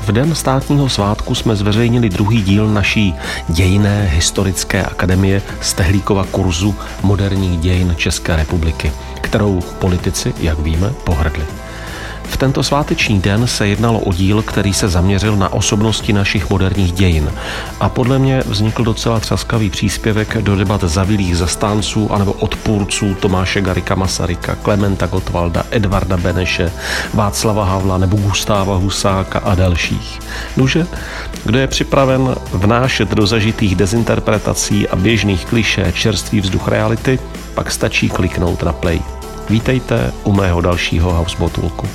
V den státního svátku jsme zveřejnili druhý díl naší dějinné historické akademie Stehlíkova kurzu moderních dějin České republiky, kterou politici, jak víme, pohrdli. V tento sváteční den se jednalo o díl, který se zaměřil na osobnosti našich moderních dějin a podle mě vznikl docela třaskavý příspěvek do debat zavilých zastánců anebo odpůrců Tomáše Garrigua Masaryka, Klementa Gottwalda, Edvarda Beneše, Václava Havla nebo Gustáva Husáka a dalších. Nuže, kdo je připraven vnášet do zažitých dezinterpretací a běžných klišé čerstvý vzduch reality, pak stačí kliknout na play. Vítejte u mého dalšího Hausmotulku.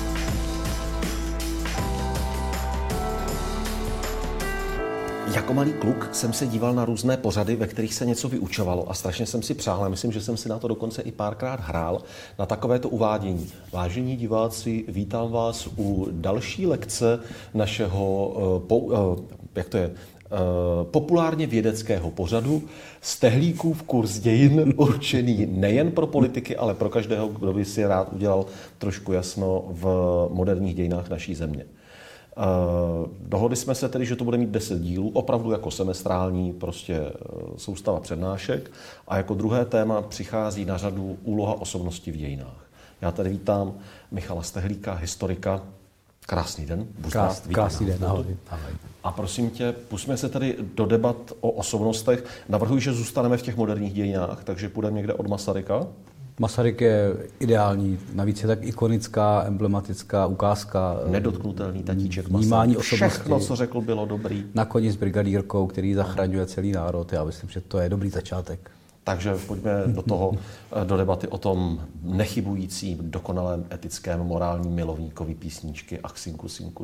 Jako malý kluk jsem se díval na různé pořady, ve kterých se něco vyučovalo a strašně jsem si přál, a myslím, že jsem si na to dokonce i párkrát hrál, na takovéto uvádění. Vážení diváci, vítám vás u další lekce našeho, populárně vědeckého pořadu Stehlíkův kurz dějin, určený nejen pro politiky, ale pro každého, kdo by si rád udělal trošku jasno v moderních dějinách naší země. Dohodli jsme se tedy, že to bude mít 10 dílů, opravdu jako semestrální prostě soustava přednášek, a jako druhé téma přichází na řadu úloha osobnosti v dějinách. Já tady vítám Michala Stehlíka, historika. Krásný den. Krásný den, ahoj. A prosím tě, pusťme se tady do debat o osobnostech. Navrhuji, že zůstaneme v těch moderních dějinách, takže půjdeme někde od Masaryka. Masaryk je ideální, navíc je tak ikonická, emblematická ukázka. Nedotknutelný tatíček Vnímání Masaryk. osobnosti. Všechno, co řekl, bylo dobrý. Na koni s brigadírkou, který zachraňuje celý národ. Já myslím, že to je dobrý začátek. Takže pojďme do toho, do debaty o tom nechybujícím, dokonalém, etickém, morálním milovníkovi písničky Ach synku, synku,